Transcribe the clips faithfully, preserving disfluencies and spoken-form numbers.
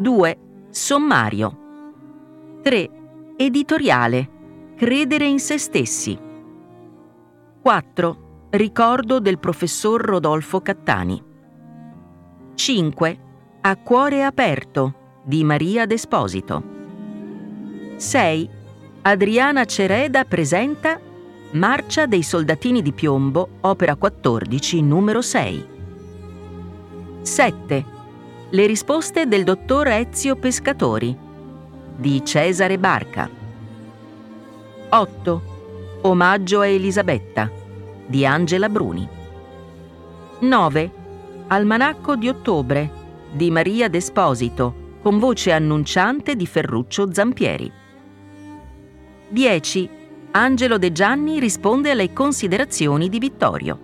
due. Sommario. tre. Editoriale. Credere in se stessi. quattro. Ricordo del professor Rodolfo Cattani. cinque. A cuore aperto di Maria D'Esposito. sei. Adriana Cereda presenta Marcia dei Soldatini di Piombo, opera quattordici, numero sei. sette. Le risposte del dottor Ezio Pescatori di Cesare Barca. otto. Omaggio a Elisabetta di Angela Bruni. nove. Almanacco di ottobre di Maria D'Esposito con voce annunciante di Ferruccio Zampieri. dieci. Angelo De Gianni risponde alle considerazioni di Vittorio.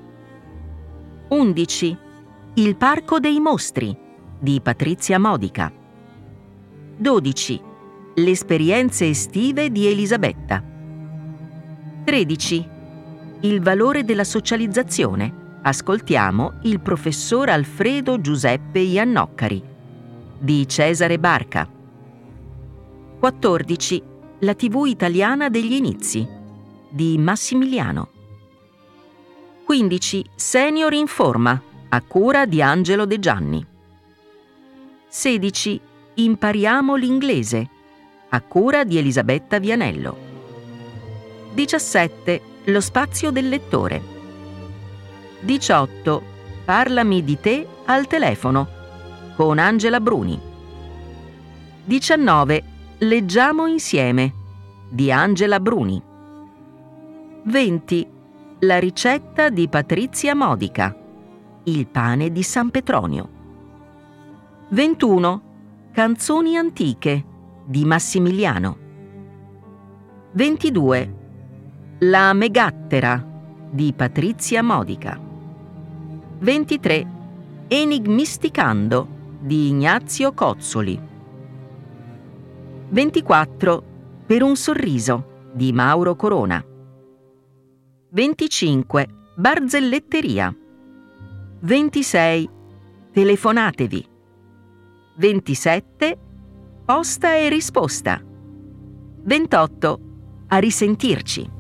undici. Il Parco dei Mostri di Patrizia Modica. dodici. Le esperienze estive di Elisabetta. tredici. Il valore della socializzazione. Ascoltiamo il professor Alfredo Giuseppe Iannoccari di Cesare Barca. quattordici. La tivù italiana degli inizi di Massimiliano. quindici. Senior in forma a cura di Angelo De Gianni. sedici. Impariamo l'inglese a cura di Elisabetta Vianello. diciassette. Lo spazio del lettore. diciotto. Parlami di te al telefono con Angela Bruni. diciannove. Leggiamo insieme di Angela Bruni. venti. La ricetta di Patrizia Modica. Il pane di San Petronio. ventuno. Canzoni antiche di Massimiliano. ventidue. La megattera di Patrizia Modica. ventitré. Enigmisticando di Ignazio Cozzoli. ventiquattro. Per un sorriso di Mauro Corona. venticinque. Barzelletteria. ventisei. Telefonatevi. ventisette. Posta e risposta. ventotto. A risentirci.